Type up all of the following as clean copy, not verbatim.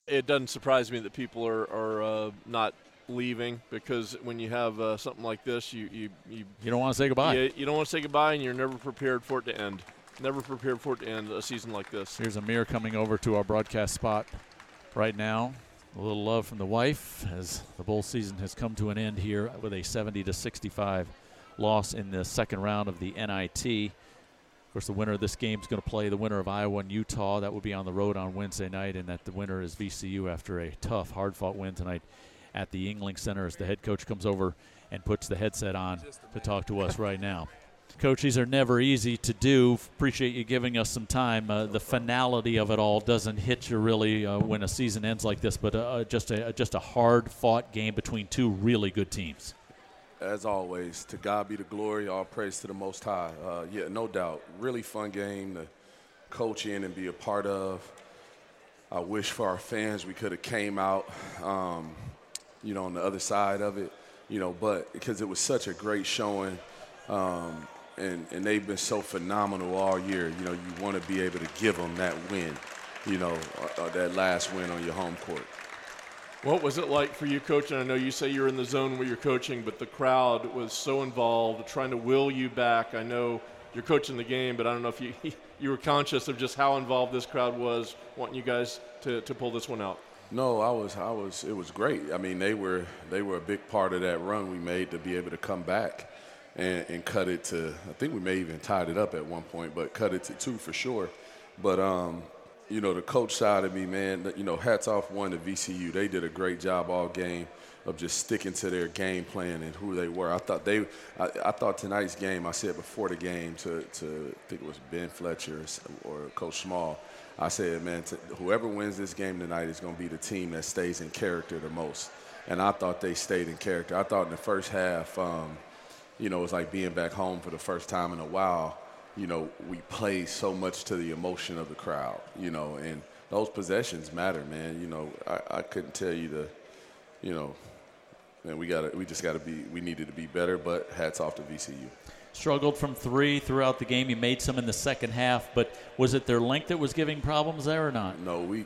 It doesn't surprise me that people are not leaving, because when you have something like this, You don't want to say goodbye. you don't want to say goodbye, and you're never prepared for it to end. Never prepared for it to end a season like this. Here's Amir coming over to our broadcast spot right now. A little love from the wife as the bowl season has come to an end here with a 70-65 loss in the second round of the NIT. Of course, the winner of this game is going to play the winner of Iowa and Utah. That will be on the road on Wednesday night, and that the winner is VCU after a tough, hard-fought win tonight at the Yuengling Center as the head coach comes over and puts the headset on to talk to us right now. Coach, these are never easy to do. Appreciate you giving us some time. The finality of it all doesn't hit you really when a season ends like this, but just a hard-fought game between two really good teams. As always, to God be the glory, all praise to the Most High. Yeah, no doubt. Really fun game to coach in and be a part of. I wish for our fans we could have came out, on the other side of it, but because it was such a great showing, and they've been so phenomenal all year. You want to be able to give them that win, that last win on your home court. What was it like for you, Coach? And I know you say you're in the zone where you're coaching, but the crowd was so involved, trying to will you back. I know you're coaching the game, but I don't know if you were conscious of just how involved this crowd was, wanting you guys to pull this one out. No, I was. It was great. I mean, they were a big part of that run we made to be able to come back and cut it to. I think we may even tied it up at one point, but cut it to 2 for sure. But the coach side of me, man, hats off one to VCU. They did a great job all game of just sticking to their game plan and who they were. I thought tonight's game, I said before the game to I think it was Ben Fletcher or Coach Small, I said, man, whoever wins this game tonight is going to be the team that stays in character the most. And I thought they stayed in character. I thought in the first half, it was like being back home for the first time in a while. We played so much to the emotion of the crowd, and those possessions matter, man. I couldn't tell you man, we needed to be better, but hats off to VCU. Struggled from three throughout the game. You made some in the second half, but was it their length that was giving problems there or not? No, we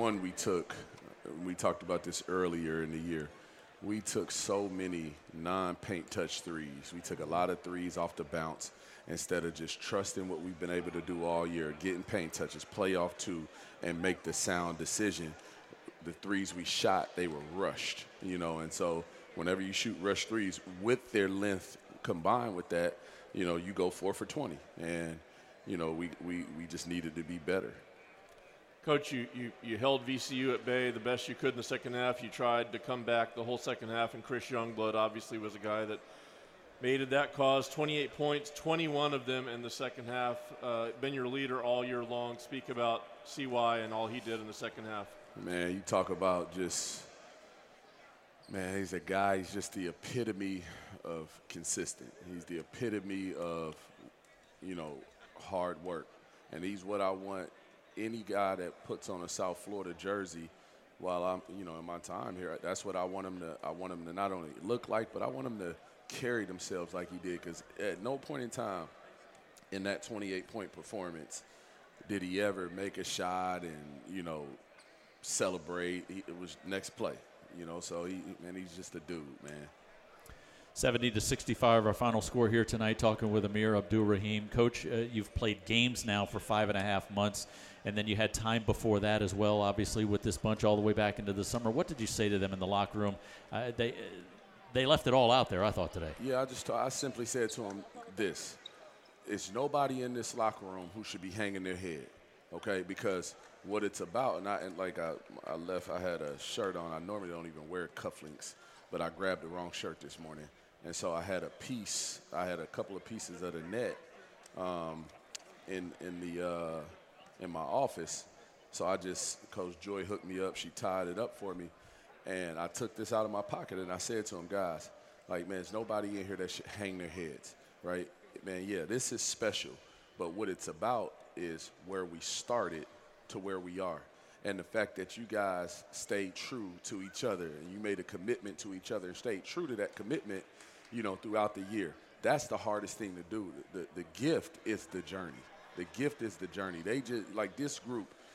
talked about this earlier in the year. We took so many non-paint touch threes. We took a lot of threes off the bounce instead of just trusting what we've been able to do all year, getting paint touches, play off 2, and make the sound decision. The threes we shot, they were rushed, and so whenever you shoot rush threes with their length combined with that, you go 4 for 20, and, we just needed to be better. Coach, you held VCU at bay the best you could in the second half. You tried to come back the whole second half, and Chris Youngblood obviously was a guy that made it that cause. 28 points, 21 of them in the second half. Been your leader all year long. Speak about CY and all he did in the second half. Man, you talk about he's a guy, he's just the epitome of consistent. He's the epitome of, hard work. And he's what I want any guy that puts on a South Florida jersey while I'm, in my time here. That's what I want him to not only look like, but I want him to carry themselves like he did, because at no point in time in that 28-point performance did he ever make a shot and, celebrate. It was next play, so he's just a dude, man. 70-65, our final score here tonight, talking with Amir Abdur-Rahim. Coach, you've played games now for 5.5 months, and then you had time before that as well, obviously, with this bunch all the way back into the summer. What did you say to them in the locker room? They left it all out there, I thought, today. Yeah, I simply said to them this. It's nobody in this locker room who should be hanging their head, okay? Because what it's about, I had a shirt on. I normally don't even wear cufflinks, but I grabbed the wrong shirt this morning. And so I had a couple of pieces of the net in my office. So Coach Joy hooked me up. She tied it up for me. And I took this out of my pocket, and I said to them, guys, man, there's nobody in here that should hang their heads, right? Man, yeah, this is special. But what it's about is where we started to where we are. And the fact that you guys stayed true to each other and you made a commitment to each other and stayed true to that commitment, throughout the year. That's the hardest thing to do. The gift is the journey. The gift is the journey. They just, this group,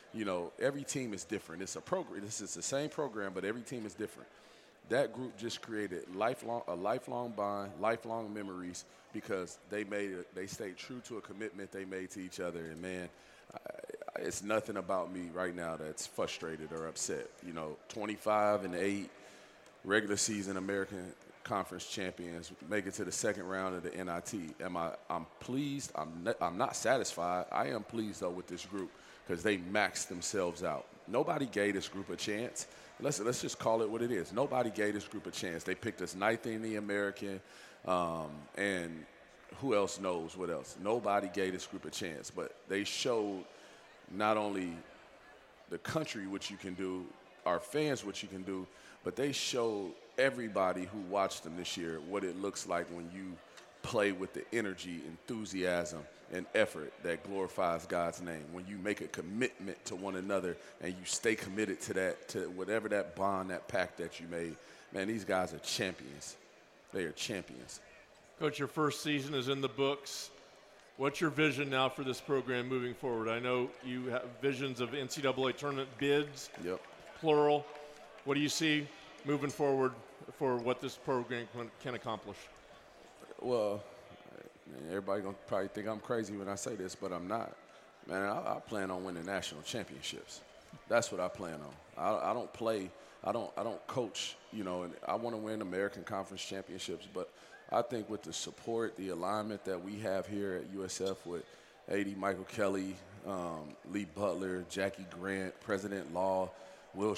You know, every team is different. It's a program. This is the same program, but every team is different. That group just created a lifelong bond, lifelong memories, because they stayed true to a commitment they made to each other. And man, it's nothing about me right now that's frustrated or upset. You know, 25-8 regular season American Conference champions, make it to the second round of the NIT. I'm pleased. I'm not satisfied. I am pleased though with this group because they maxed themselves out. Nobody gave this group a chance. Let's just call it what it is. Nobody gave this group a chance. They picked us ninth in the American, and who else knows what else. Nobody gave this group a chance, but they showed not only the country what you can do, our fans what you can do, but they showed everybody who watched them this year what it looks like when you play with the energy, enthusiasm, and effort that glorifies God's name. When you make a commitment to one another and you stay committed to that, to whatever that bond, that pact that you made, man, these guys are champions. They are champions. Coach, your first season is in the books. What's your vision now for this program moving forward? I know you have visions of NCAA tournament bids, plural. What do you see moving forward for what this program can accomplish? Well, everybody gonna probably think I'm crazy when I say this, but I'm not. Man, I plan on winning national championships. That's what I plan on. I don't play. I don't coach. You know, and I want to win American Conference championships. But I think with the support, the alignment that we have here at USF with AD Michael Kelly, Lee Butler, Jackie Grant, President Law, Jay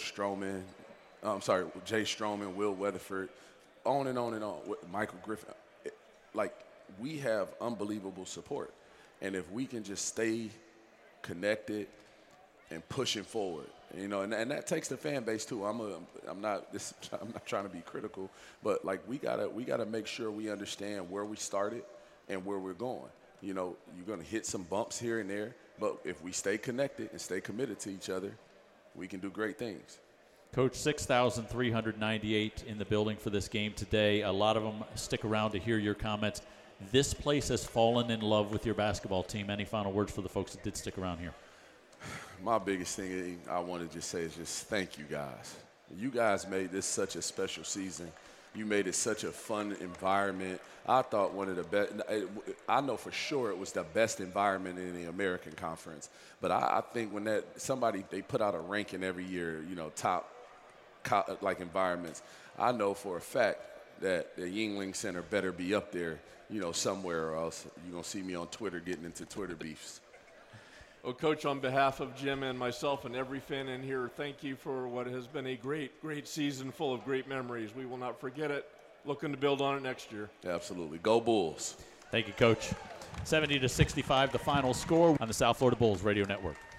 Stroman, Will Weatherford, on and on and on, with Michael Griffin. Like, we have unbelievable support. And if we can just stay connected and pushing forward, you know, and that takes the fan base too. I'm not trying to be critical, but like we gotta make sure we understand where we started and where we're going. You know, you're gonna hit some bumps here and there, but if we stay connected and stay committed to each other, we can do great things. Coach, 6,398 in the building for this game today. A lot of them stick around to hear your comments. This place has fallen in love with your basketball team. Any final words for the folks that did stick around here? My biggest thing I want to just say is just thank you guys. You guys made this such a special season. You made it such a fun environment. I thought one of the best. I know for sure it was the best environment in the American Conference. But I think when they put out a ranking every year, you know, top like environments, I know for a fact that the Yuengling Center better be up there, you know, somewhere, or else you're going to see me on Twitter getting into Twitter beefs. Well, Coach, on behalf of Jim and myself and every fan in here, thank you for what has been a great, great season full of great memories. We will not forget it. Looking to build on it next year. Absolutely. Go Bulls. Thank you, Coach. 70-65, the final score on the South Florida Bulls Radio Network.